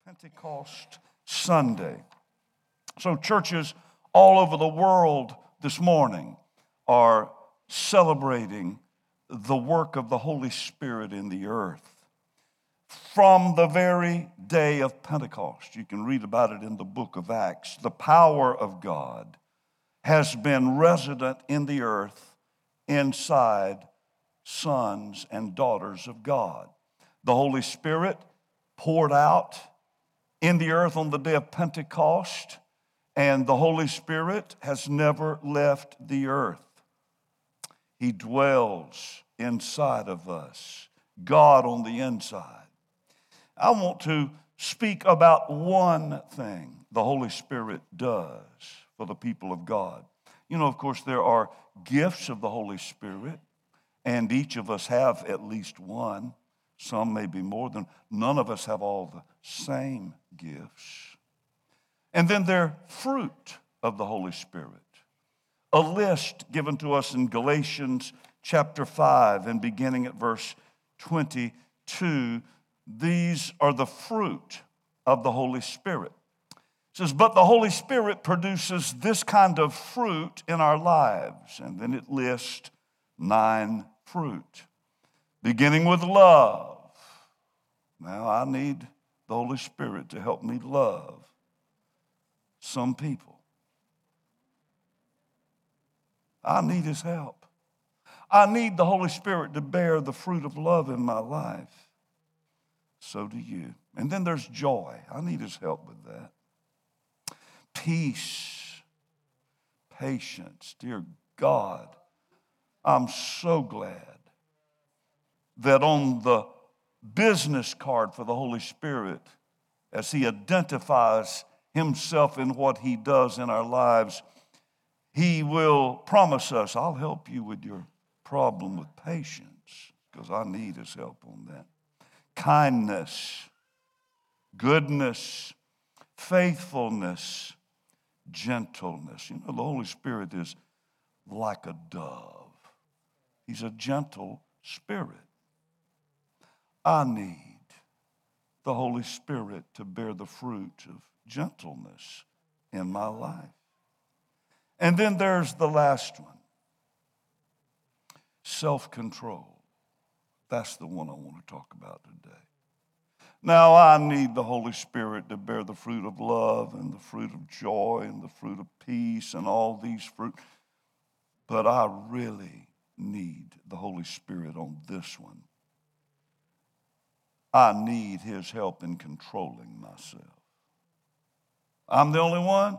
Pentecost Sunday. So churches all over the world this morning are celebrating the work of the Holy Spirit in the earth. From the very day of Pentecost, you can read about it in the book of Acts, the power of God has been resident in the earth inside sons and daughters of God. The Holy Spirit poured out in the earth on the day of Pentecost, and the Holy Spirit has never left the earth. He dwells inside of us, God on the inside. I want to speak about one thing the Holy Spirit does for the people of God. You know, of course, there are gifts of the Holy Spirit, and each of us have at least one. Some may be more than. None of us have all the same gifts. And then there are fruit of the Holy Spirit. A list given to us in Galatians chapter 5 and beginning at verse 22. These are the fruit of the Holy Spirit. It says, but the Holy Spirit produces this kind of fruit in our lives. And then it lists 9 fruit. Beginning with love. Now, I need the Holy Spirit to help me love some people. I need His help. I need the Holy Spirit to bear the fruit of love in my life. So do you. And then there's joy. I need His help with that. Peace, patience. Dear God, I'm so glad that on the business card for the Holy Spirit, as He identifies Himself in what He does in our lives, He will promise us, I'll help you with your problem with patience, because I need His help on that. Kindness, goodness, faithfulness, gentleness. You know, the Holy Spirit is like a dove. He's a gentle spirit. I need the Holy Spirit to bear the fruit of gentleness in my life. And then there's the last one, self-control. That's the one I want to talk about today. Now, I need the Holy Spirit to bear the fruit of love and the fruit of joy and the fruit of peace and all these fruit. But I really need the Holy Spirit on this one. I need His help in controlling myself. I'm the only one?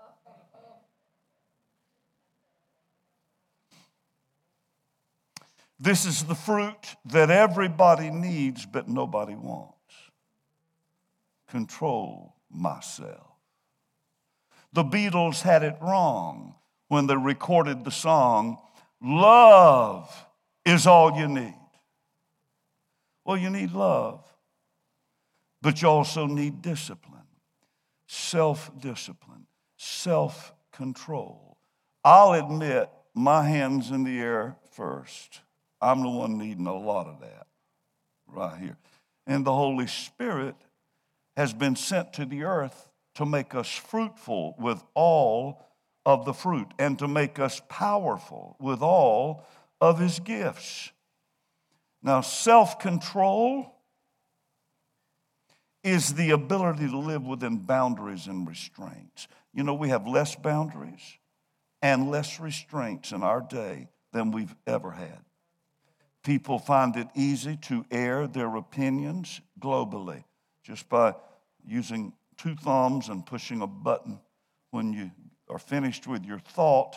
This is the fruit that everybody needs, but nobody wants. Control myself. The Beatles had it wrong when they recorded the song, "Love is all you need." Well, you need love, but you also need discipline, self-discipline, self-control. I'll admit my hand's in the air first. I'm the one needing a lot of that right here. And the Holy Spirit has been sent to the earth to make us fruitful with all of the fruit and to make us powerful with all of His gifts. Now, self-control is the ability to live within boundaries and restraints. You know, we have less boundaries and less restraints in our day than we've ever had. People find it easy to air their opinions globally just by using 2 thumbs and pushing a button when you are finished with your thought,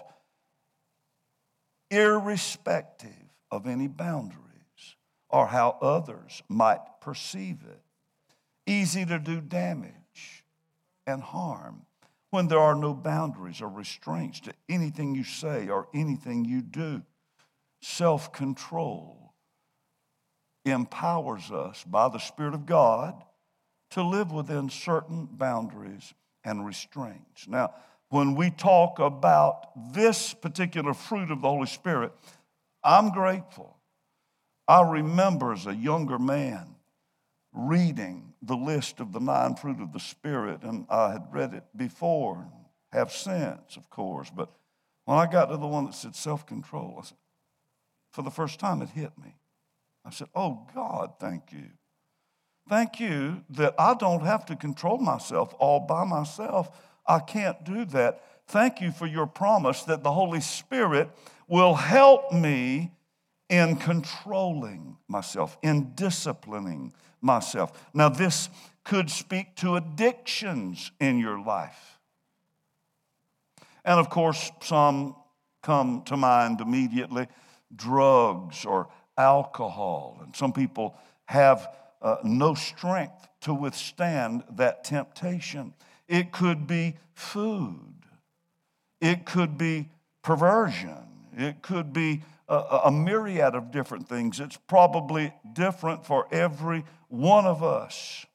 irrespective of any boundaries or how others might perceive it. Easy to do damage and harm when there are no boundaries or restraints to anything you say or anything you do. Self-control empowers us by the Spirit of God to live within certain boundaries and restraints. Now, when we talk about this particular fruit of the Holy Spirit, I'm grateful. I remember as a younger man reading the list of the 9 fruit of the Spirit, and I had read it before, and have since, of course. But when I got to the one that said self-control, I said, for the first time it hit me. I said, oh God, thank you. Thank you that I don't have to control myself all by myself. I can't do that. Thank you for your promise that the Holy Spirit will help me in controlling myself, in disciplining myself. Now, this could speak to addictions in your life. And of course, some come to mind immediately, drugs or alcohol. And some people have no strength to withstand that temptation. It could be food. It could be perversion. It could be a myriad of different things. It's probably different for every one of us.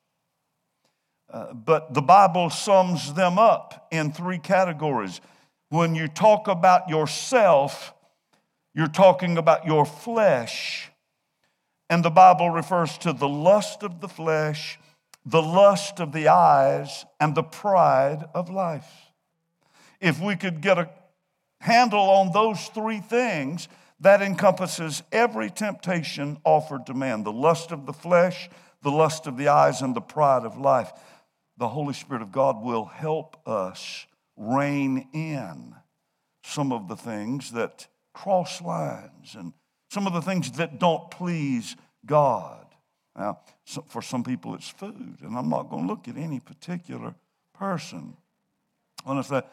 But the Bible sums them up in 3 categories. When you talk about yourself, you're talking about your flesh. And the Bible refers to the lust of the flesh, the lust of the eyes, and the pride of life. If we could get a handle on those 3 things, that encompasses every temptation offered to man. The lust of the flesh, the lust of the eyes, and the pride of life. The Holy Spirit of God will help us rein in some of the things that cross lines and some of the things that don't please God. Now, for some people it's food, and I'm not going to look at any particular person. When I say,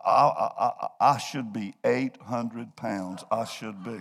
I should be 800 pounds, I should be,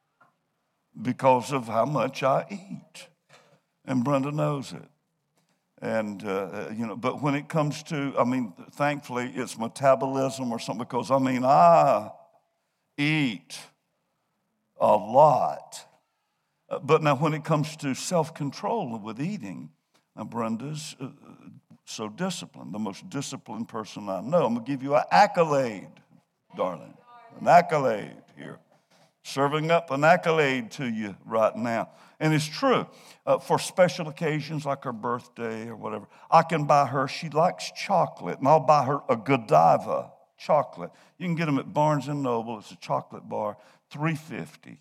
because of how much I eat. And Brenda knows it. And, but when it comes to, thankfully it's metabolism or something, because, I eat a lot. But now when it comes to self-control with eating, now Brenda's so disciplined, the most disciplined person I know. I'm going to give you an accolade, darling, an accolade here. Serving up an accolade to you right now. And it's true. For special occasions like her birthday or whatever, I can buy her, she likes chocolate, and I'll buy her a Godiva chocolate. You can get them at Barnes & Noble. It's a chocolate bar, $3.50.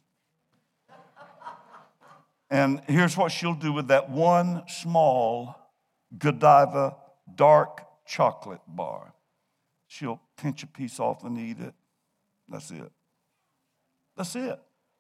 And here's what she'll do with that one small Godiva dark chocolate bar. She'll pinch a piece off and eat it. That's it. That's it.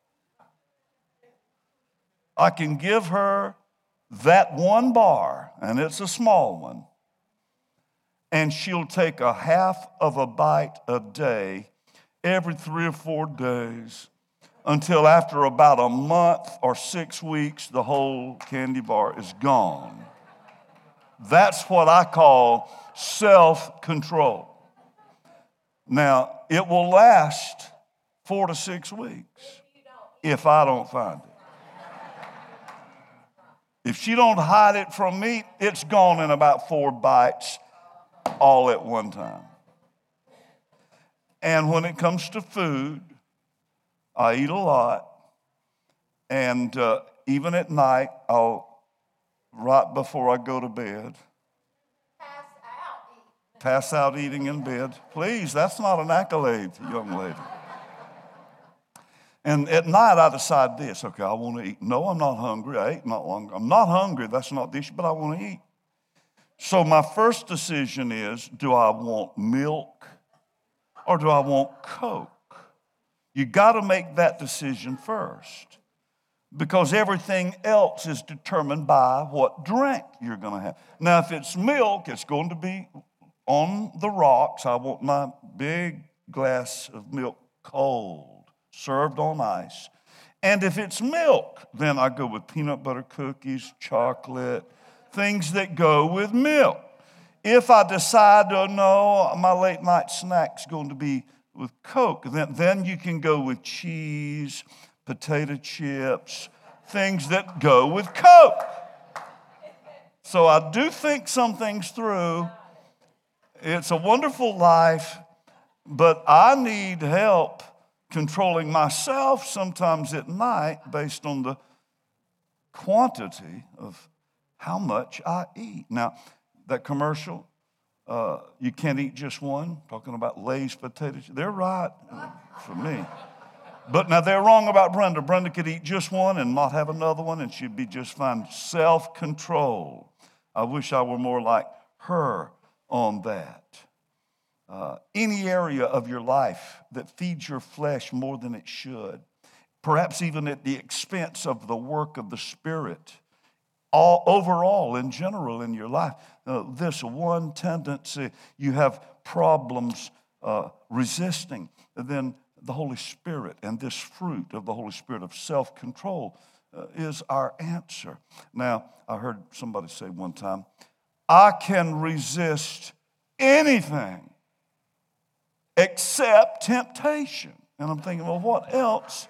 I can give her that one bar, and it's a small one, and she'll take a half of a bite a day every 3 or 4 days until after about a month or 6 weeks, the whole candy bar is gone. That's what I call self-control. Now, it will last 4 to 6 weeks if I don't find it. If she don't hide it from me, it's gone in about 4 bites all at one time. And when it comes to food, I eat a lot. And even at night, right before I go to bed, pass out eating in bed. Please, that's not an accolade, young lady. And at night, I decide this. Okay, I want to eat. No, I'm not hungry. I ate not long. I'm not hungry. That's not the issue, but I want to eat. So my first decision is, do I want milk or do I want Coke? You got to make that decision first, because everything else is determined by what drink you're going to have. Now, if it's milk, it's going to be on the rocks. I want my big glass of milk cold, served on ice. And if it's milk, then I go with peanut butter cookies, chocolate, things that go with milk. If I decide, oh no, my late night snack's going to be with Coke, then you can go with cheese, potato chips, things that go with Coke. So I do think some things through. It's a wonderful life, but I need help controlling myself sometimes at night based on the quantity of how much I eat. Now, that commercial, you can't eat just one, talking about Lay's potatoes. They're right for me. But now they're wrong about Brenda. Brenda could eat just one and not have another one, and she'd be just fine. Self-control. I wish I were more like her on that. Any area of your life that feeds your flesh more than it should, perhaps even at the expense of the work of the Spirit, overall, in general, in your life, this one tendency you have problems resisting, then the Holy Spirit and this fruit of the Holy Spirit of self-control is our answer. Now, I heard somebody say one time, I can resist anything except temptation. And I'm thinking, well, what else?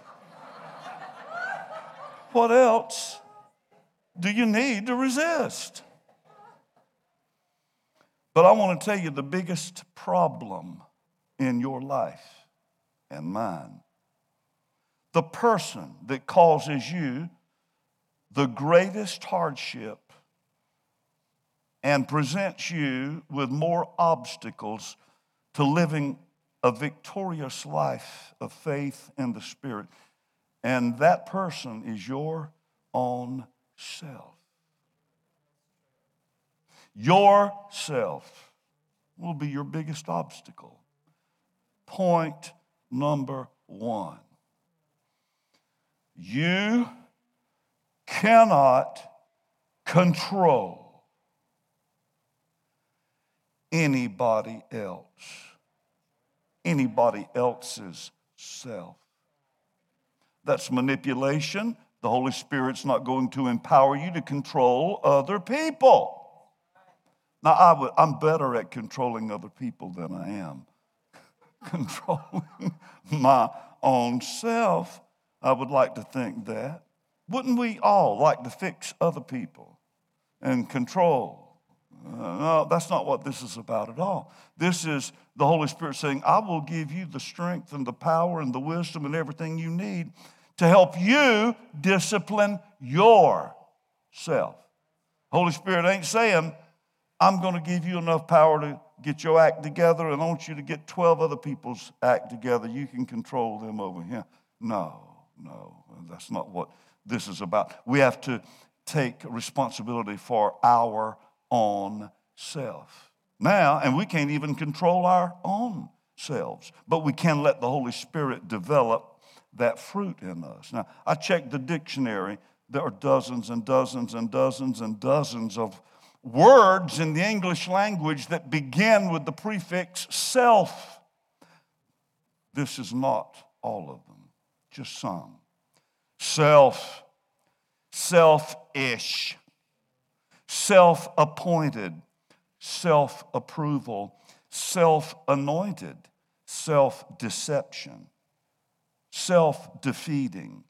What else do you need to resist? But I want to tell you the biggest problem in your life and mine, the person that causes you the greatest hardship and presents you with more obstacles to living a victorious life of faith in the Spirit, and that person is your own self. Yourself will be your biggest obstacle. Point number one. You cannot control anybody else. Anybody else's self. That's manipulation. The Holy Spirit's not going to empower you to control other people. Now, I'm better at controlling other people than I am controlling my own self. I would like to think that. Wouldn't we all like to fix other people and control? No, that's not what this is about at all. This is the Holy Spirit saying, I will give you the strength and the power and the wisdom and everything you need to help you discipline yourself. Holy Spirit ain't saying, I'm going to give you enough power to get your act together and I want you to get 12 other people's act together. You can control them over here. No, that's not what this is about. We have to take responsibility for our own self. Now, and we can't even control our own selves, but we can let the Holy Spirit develop that fruit in us. Now, I checked the dictionary. There are dozens and dozens and dozens and dozens of words in the English language that begin with the prefix self. This is not all of them, just some. Self, selfish, self-appointed, self-approval, self-anointed, self-deception, self-defeating,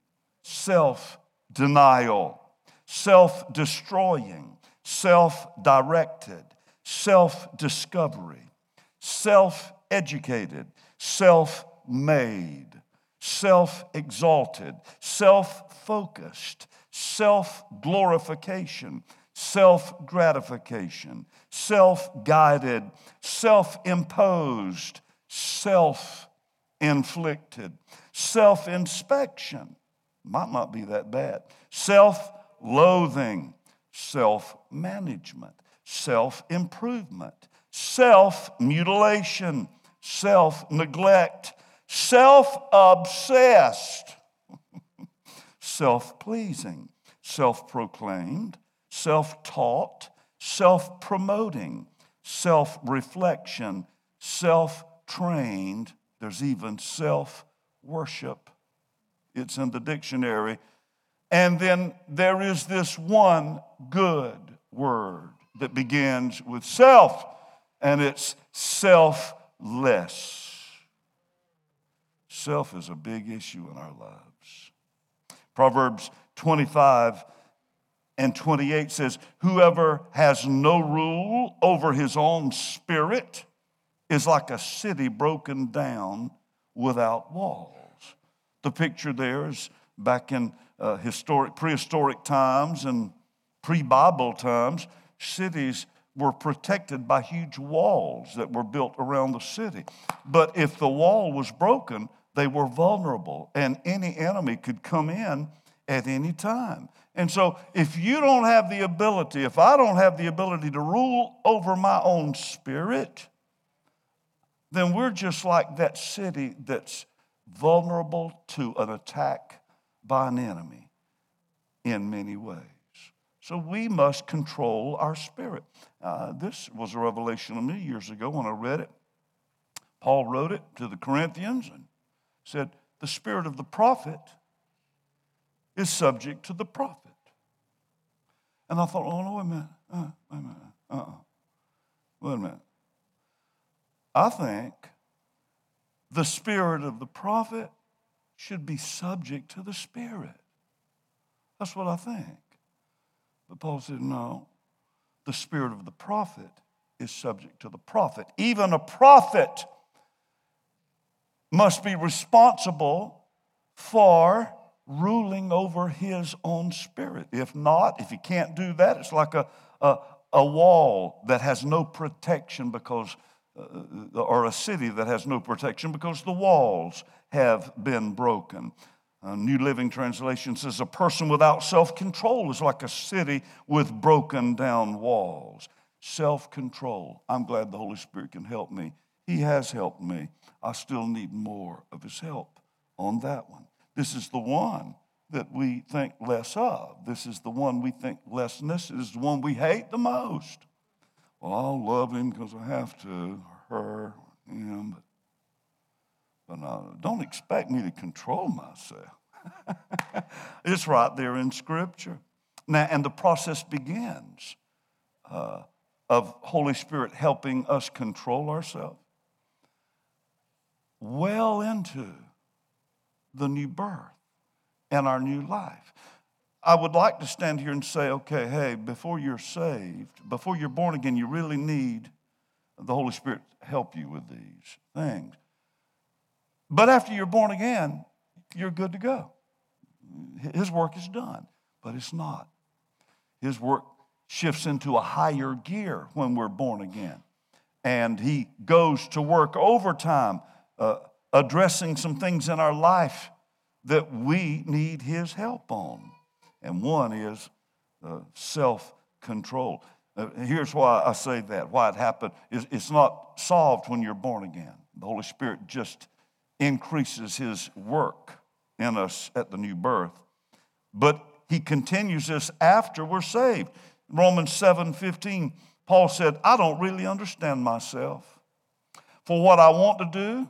self-denial, self-destroying, self-directed, self-discovery, self-educated, self-made, self-exalted, self-focused, self-glorification, self-gratification, self-guided, self-imposed, self-inflicted, self-inspection, might not be that bad, self-loathing, self-management, self-improvement, self-mutilation, self-neglect, self-obsessed, self-pleasing, self-proclaimed, self-taught, self-promoting, self-reflection, self-trained. There's even self-worship. It's in the dictionary. And then there is this one good word that begins with self, and it's selfless. Self is a big issue in our lives. Proverbs 25:28 says, whoever has no rule over his own spirit is like a city broken down without walls. The picture there is back in prehistoric times, and Pre-Bible times, cities were protected by huge walls that were built around the city. But if the wall was broken, they were vulnerable, and any enemy could come in at any time. And so if you don't have the ability, if I don't have the ability to rule over my own spirit, then we're just like that city that's vulnerable to an attack by an enemy in many ways. So we must control our spirit. This was a revelation to me years ago when I read it. Paul wrote it to the Corinthians and said, the spirit of the prophet is subject to the prophet. And I thought, oh, no, wait a minute. Wait a minute. I think the spirit of the prophet should be subject to the spirit. That's what I think. But Paul said, no, the spirit of the prophet is subject to the prophet. Even a prophet must be responsible for ruling over his own spirit. If not, if he can't do that, it's like a wall that has no protection because, or a city that has no protection because the walls have been broken. New Living Translation says, a person without self-control is like a city with broken down walls. Self-control. I'm glad the Holy Spirit can help me. He has helped me. I still need more of his help on that one. This is the one that we think less of. This is the one we think lessness. This is the one we hate the most. Well, I'll love him because I have to, or her, him, but don't expect me to control myself. It's right there in Scripture. Now, and the process begins of Holy Spirit helping us control ourselves well into the new birth and our new life. I would like to stand here and say, okay, hey, before you're saved, before you're born again, you really need the Holy Spirit to help you with these things. But after you're born again, you're good to go. His work is done, but it's not. His work shifts into a higher gear when we're born again. And he goes to work overtime, addressing some things in our life that we need his help on. And one is self-control. Here's why I say that, why it happened. It's not solved when you're born again. The Holy Spirit just increases his work in us at the new birth. But he continues this after we're saved. Romans 7:15, Paul said, I don't really understand myself. For I want to do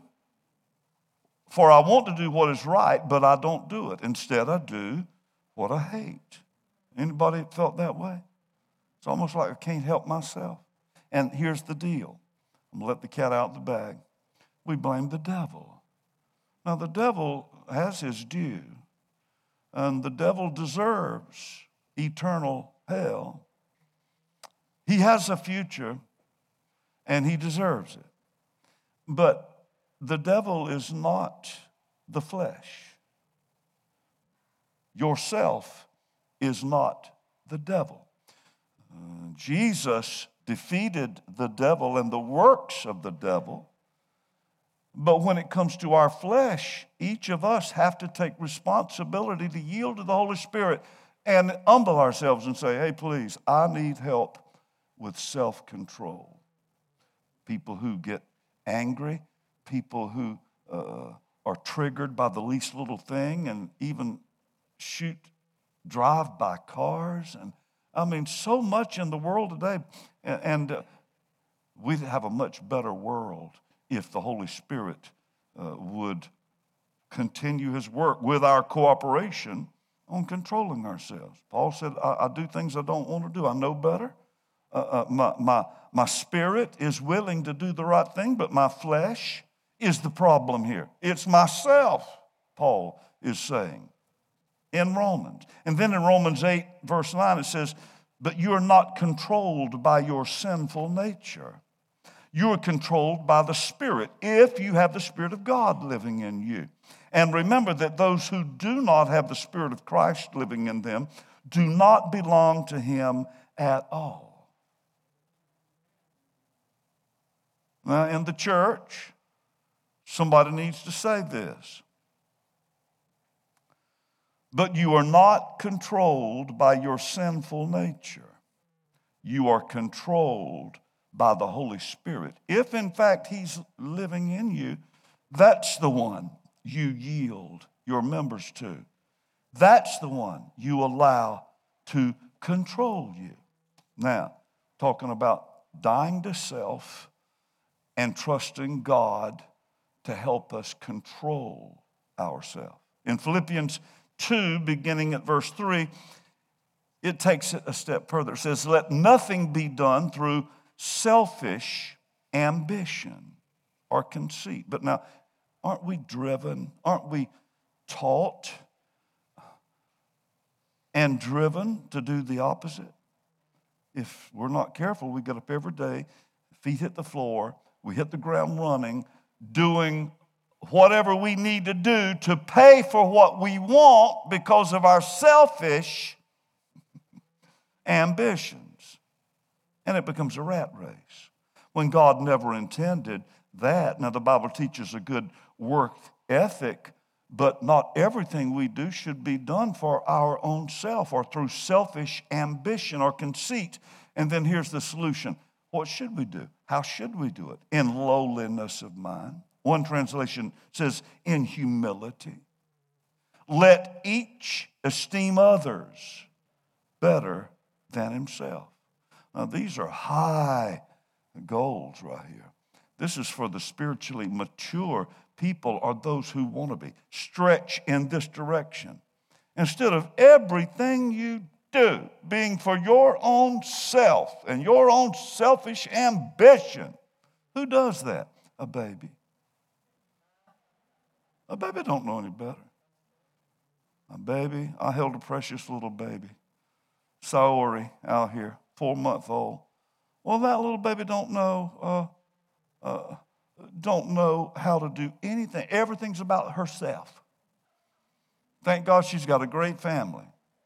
what is right, but I don't do it. Instead, I do what I hate. Anybody felt that way? It's almost like I can't help myself. And here's the deal. I'm going to let the cat out of the bag. We blame the devil. Now, the devil has his due, and the devil deserves eternal hell. He has a future, and he deserves it. But the devil is not the flesh. Yourself is not the devil. Jesus defeated the devil and the works of the devil. But when it comes to our flesh, each of us have to take responsibility to yield to the Holy Spirit and humble ourselves and say, hey, please, I need help with self-control. People who get angry, people who are triggered by the least little thing and even drive by cars. And I mean, so much in the world today. And we'd have a much better world if the Holy Spirit would continue his work with our cooperation on controlling ourselves. Paul said, I do things I don't want to do. I know better. My spirit is willing to do the right thing, but my flesh is the problem here. It's myself, Paul is saying in Romans. And then in Romans 8, verse 9, it says, but you are not controlled by your sinful nature. You are controlled by the Spirit, if you have the Spirit of God living in you. And remember that those who do not have the Spirit of Christ living in them do not belong to him at all. Now, in the church, somebody needs to say this. But you are not controlled by your sinful nature. You are controlled by the Holy Spirit. If, in fact, he's living in you, that's the one you yield your members to. That's the one you allow to control you. Now, talking about dying to self and trusting God to help us control ourselves. In Philippians 2, beginning at verse 3, it takes it a step further. It says, let nothing be done through selfish ambition or conceit. But now, aren't we driven? Aren't we taught and driven to do the opposite? If we're not careful, we get up every day, feet hit the floor, we hit the ground running, doing whatever we need to do to pay for what we want because of our selfish ambitions. And it becomes a rat race when God never intended that. Now, the Bible teaches a good work ethic, but not everything we do should be done for our own self or through selfish ambition or conceit. And then here's the solution. What should we do? How should we do it? In lowliness of mind. One translation says, in humility. Let each esteem others better than himself. Now, these are high goals right here. This is for the spiritually mature people or those who want to be. Stretch in this direction. Instead of everything you do being for your own self and your own selfish ambition. Who does that? A baby. A baby don't know any better. A baby, I held a precious little baby, Saori, out here, 4-month-old. Well, that little baby don't know how to do anything. Everything's about herself. Thank God she's got a great family.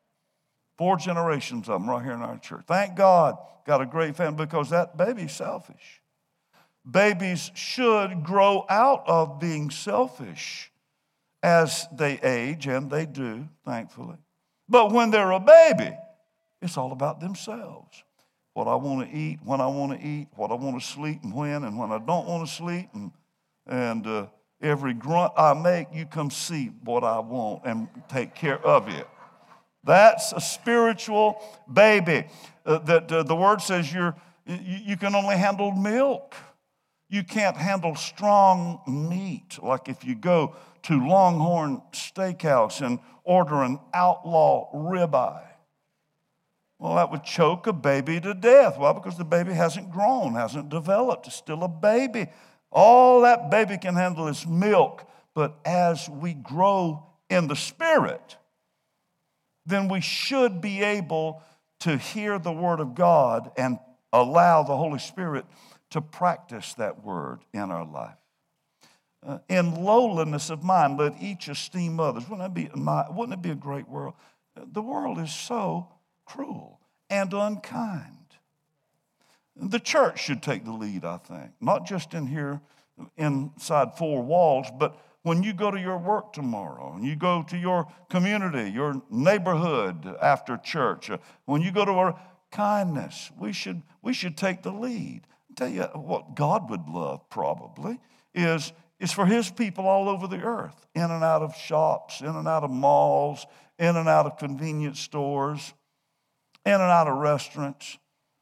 4 generations of them right here in our church. Thank God, got a great family because that baby's selfish. Babies should grow out of being selfish as they age, and they do, thankfully. But when they're a baby, it's all about themselves. What I want to eat, when I want to eat, what I want to sleep and when I don't want to sleep. And every grunt I make, you come see what I want and take care of it. That's a spiritual baby. The word says you can only handle milk. You can't handle strong meat. Like if you go to Longhorn Steakhouse and order an outlaw ribeye. Well, that would choke a baby to death. Why? Because the baby hasn't grown, hasn't developed. It's still a baby. All that baby can handle is milk. But as we grow in the Spirit, then we should be able to hear the Word of God and allow the Holy Spirit to practice that Word in our life. In lowliness of mind, let each esteem others. Wouldn't it be a great world? The world is so cruel and unkind. The church should take the lead, I think, not just in here inside 4 walls, but when you go to your work tomorrow, and you go to your community, your neighborhood after church, when you go to our kindness, we should take the lead. I'll tell you what God would love probably is for his people all over the earth, in and out of shops, in and out of malls, in and out of convenience stores, in and out of restaurants,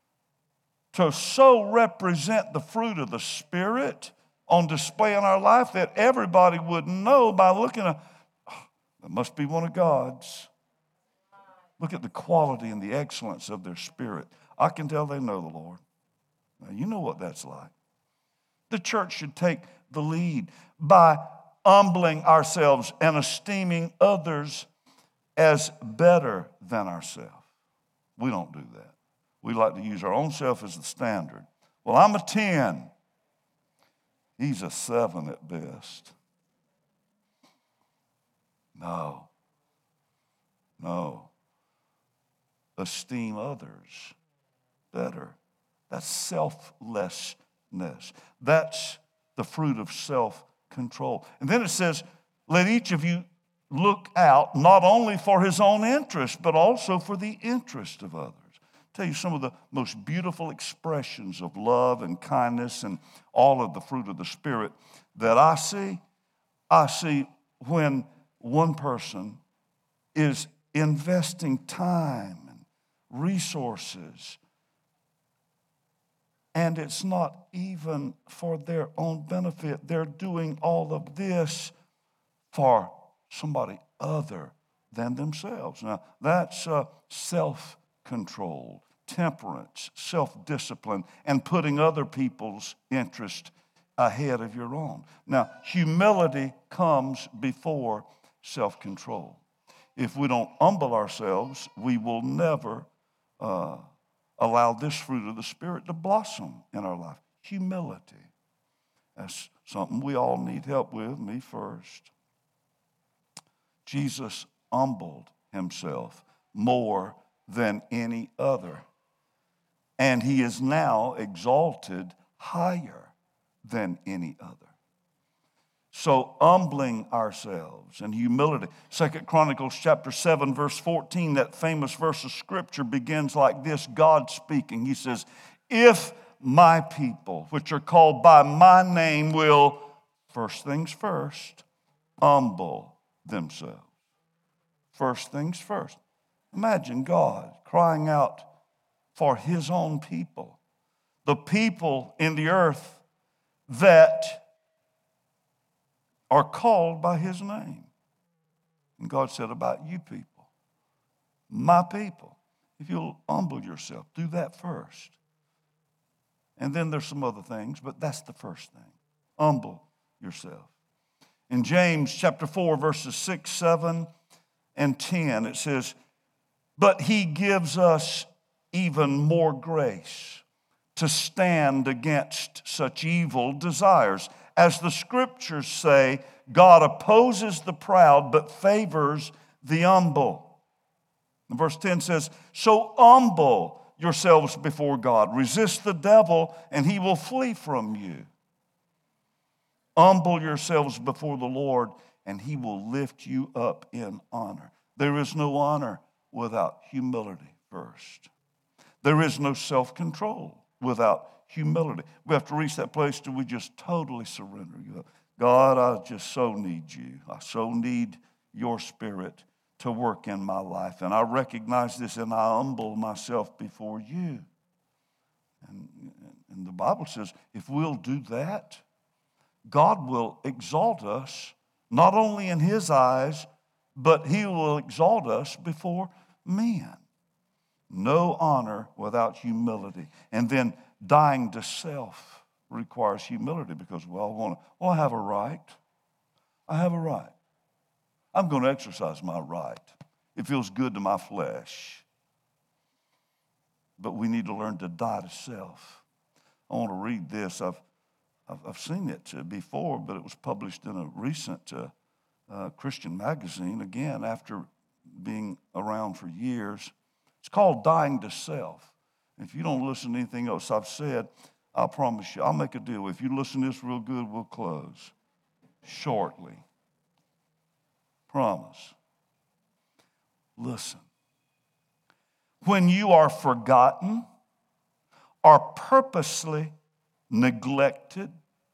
to so represent the fruit of the Spirit on display in our life that everybody would know by looking at, that must be one of God's. Look at the quality and the excellence of their spirit. I can tell they know the Lord. Now, you know what that's like. The church should take the lead by humbling ourselves and esteeming others as better than ourselves. We don't do that. We like to use our own self as the standard. Well, I'm a 10. He's a 7 at best. No. esteem others better. That's selflessness. That's the fruit of self-control. And then it says, let each of you look out not only for his own interest, but also for the interest of others. I'll tell you some of the most beautiful expressions of love and kindness and all of the fruit of the Spirit that I see. I see when one person is investing time and resources, and it's not even for their own benefit. They're doing all of this for somebody other than themselves. Now, that's self-control, temperance, self-discipline, and putting other people's interest ahead of your own. Now, humility comes before self-control. If we don't humble ourselves, we will never allow this fruit of the Spirit to blossom in our life. Humility. That's something we all need help with, me first. Jesus humbled himself more than any other. And he is now exalted higher than any other. So humbling ourselves and humility. 2 Chronicles chapter 7, verse 14, that famous verse of Scripture begins like this, God speaking. He says, if my people, which are called by my name, will, first things first, humble themselves. First things first. Imagine God crying out for his own people, the people in the earth that are called by his name. And God said about you people, my people, if you'll humble yourself, do that first. And then there's some other things, but that's the first thing. Humble yourself. In James chapter 4, verses 6, 7, and 10, it says, but he gives us even more grace to stand against such evil desires. As the Scriptures say, God opposes the proud but favors the humble. And verse 10 says, so humble yourselves before God. Resist the devil and he will flee from you. Humble yourselves before the Lord and he will lift you up in honor. There is no honor without humility first. There is no self-control without humility. We have to reach that place till we just totally surrender. God, I just so need you. I so need your Spirit to work in my life. And I recognize this and I humble myself before you. And the Bible says if we'll do that, God will exalt us, not only in his eyes, but he will exalt us before men. No honor without humility. And then dying to self requires humility because, I have a right. I have a right. I'm going to exercise my right. It feels good to my flesh. But we need to learn to die to self. I want to read this. I've seen it before, but it was published in a recent Christian magazine, again, after being around for years. It's called Dying to Self. If you don't listen to anything else I've said, I promise you, I'll make a deal. If you listen to this real good, we'll close shortly. Promise. Listen. When you are forgotten or purposely neglected,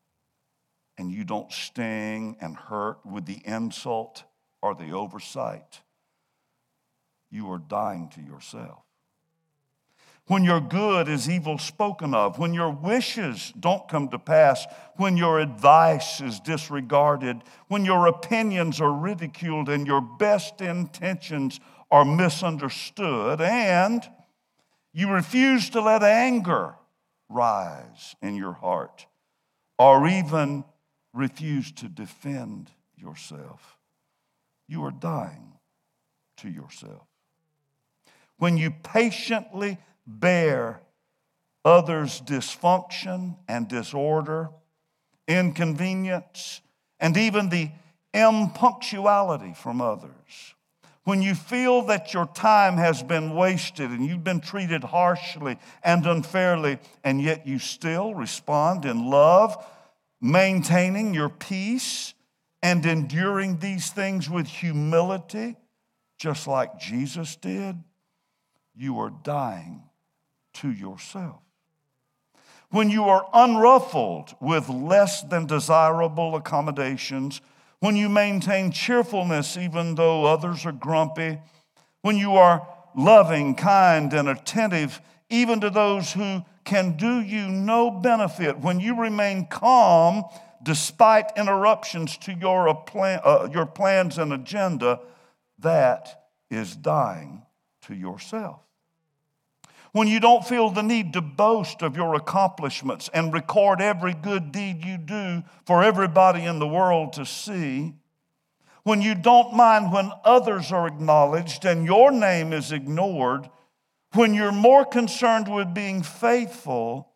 and you don't sting and hurt with the insult or the oversight, you are dying to yourself. When your good is evil spoken of, when your wishes don't come to pass, when your advice is disregarded, when your opinions are ridiculed and your best intentions are misunderstood, and you refuse to let anger rise in your heart, or even refuse to defend yourself, you are dying to yourself. When you patiently bear others' dysfunction and disorder, inconvenience, and even the impunctuality from others, when you feel that your time has been wasted and you've been treated harshly and unfairly, and yet you still respond in love, maintaining your peace and enduring these things with humility, just like Jesus did, you are dying to yourself. When you are unruffled with less than desirable accommodations, when you maintain cheerfulness even though others are grumpy, when you are loving, kind, and attentive even to those who can do you no benefit, when you remain calm despite interruptions to your plans and agenda, that is dying to yourself. When you don't feel the need to boast of your accomplishments and record every good deed you do for everybody in the world to see, when you don't mind when others are acknowledged and your name is ignored, when you're more concerned with being faithful,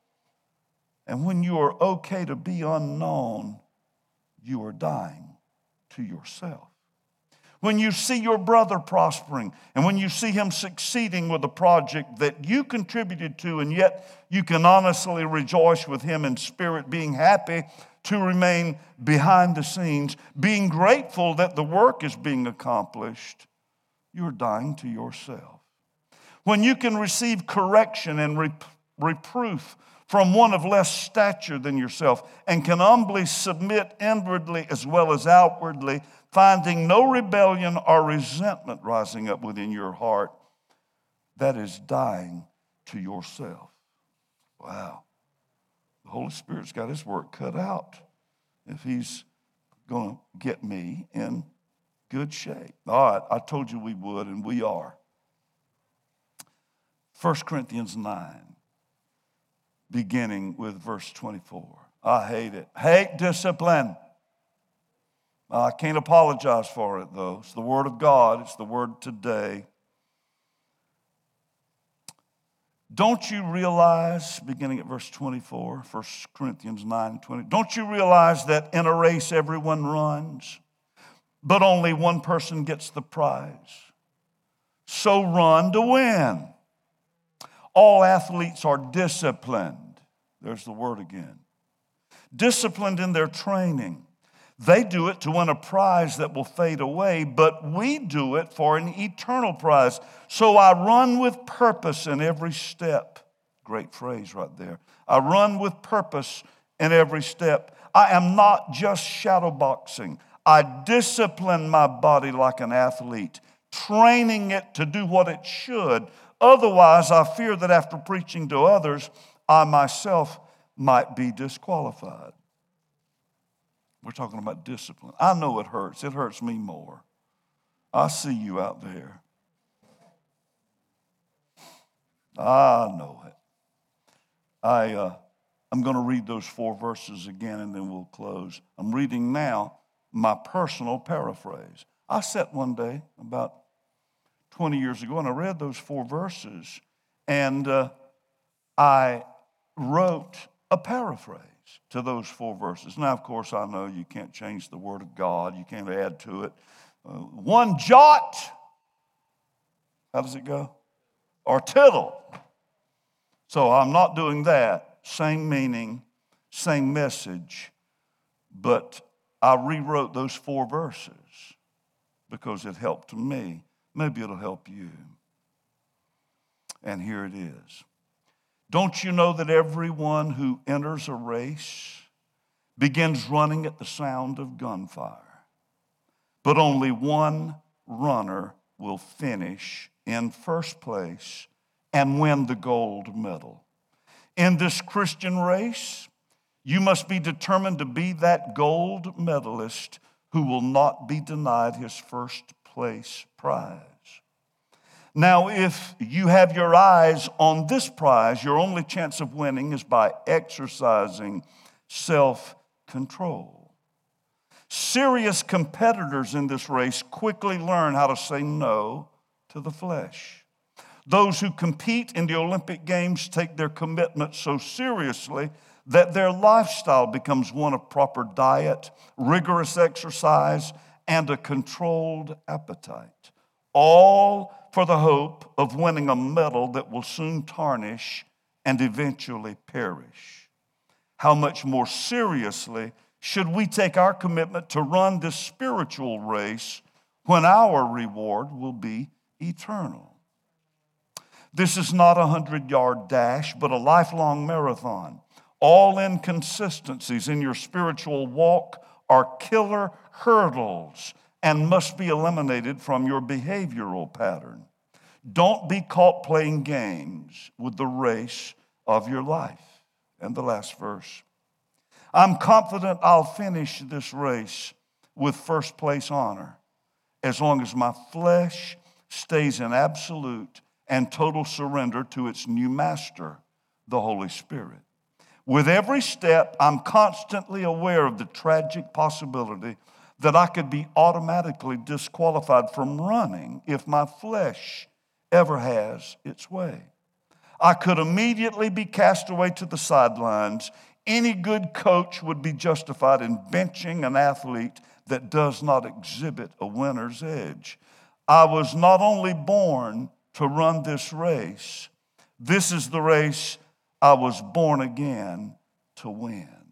and when you are okay to be unknown, you are dying to yourself. When you see your brother prospering, and when you see him succeeding with a project that you contributed to, and yet you can honestly rejoice with him in spirit, being happy to remain behind the scenes, being grateful that the work is being accomplished, you're dying to yourself. When you can receive correction and reproof from one of less stature than yourself, and can humbly submit inwardly as well as outwardly, finding no rebellion or resentment rising up within your heart, that is dying to yourself. Wow. The Holy Spirit's got his work cut out if he's going to get me in good shape. All right, I told you we would, and we are. 1 Corinthians 9, beginning with verse 24. I hate it. Hate discipline. I can't apologize for it, though. It's the word of God. It's the word today. Don't you realize, beginning at verse 24, 1 Corinthians 9:20, don't you realize that in a race everyone runs, but only one person gets the prize? So run to win. All athletes are disciplined. There's the word again. Disciplined in their training. They do it to win a prize that will fade away, but we do it for an eternal prize. So I run with purpose in every step. Great phrase right there. I run with purpose in every step. I am not just shadow boxing. I discipline my body like an athlete, training it to do what it should. Otherwise, I fear that after preaching to others, I myself might be disqualified. We're talking about discipline. I know it hurts. It hurts me more. I see you out there. I know it. I'm going to read those 4 verses again and then we'll close. I'm reading now my personal paraphrase. I sat one day about 20 years ago and I read those 4 verses and I wrote a paraphrase to those 4 verses. Now, of course, I know you can't change the word of God. You can't add to it. One jot, how does it go? Or tittle. So I'm not doing that. Same meaning, same message, but I rewrote those 4 verses because it helped me. Maybe it'll help you. And here it is. Don't you know that everyone who enters a race begins running at the sound of gunfire? But only one runner will finish in first place and win the gold medal. In this Christian race, you must be determined to be that gold medalist who will not be denied his first place prize. Now, if you have your eyes on this prize, your only chance of winning is by exercising self-control. Serious competitors in this race quickly learn how to say no to the flesh. Those who compete in the Olympic Games take their commitment so seriously that their lifestyle becomes one of proper diet, rigorous exercise, and a controlled appetite. all for the hope of winning a medal that will soon tarnish and eventually perish. How much more seriously should we take our commitment to run this spiritual race when our reward will be eternal? This is not a 100-yard dash, but a lifelong marathon. All inconsistencies in your spiritual walk are killer hurdles and must be eliminated from your behavioral pattern. Don't be caught playing games with the race of your life. And the last verse. I'm confident I'll finish this race with first place honor as long as my flesh stays in absolute and total surrender to its new master, the Holy Spirit. With every step, I'm constantly aware of the tragic possibility that I could be automatically disqualified from running if my flesh ever has its way. I could immediately be cast away to the sidelines. Any good coach would be justified in benching an athlete that does not exhibit a winner's edge. I was not only born to run this race, this is the race I was born again to win.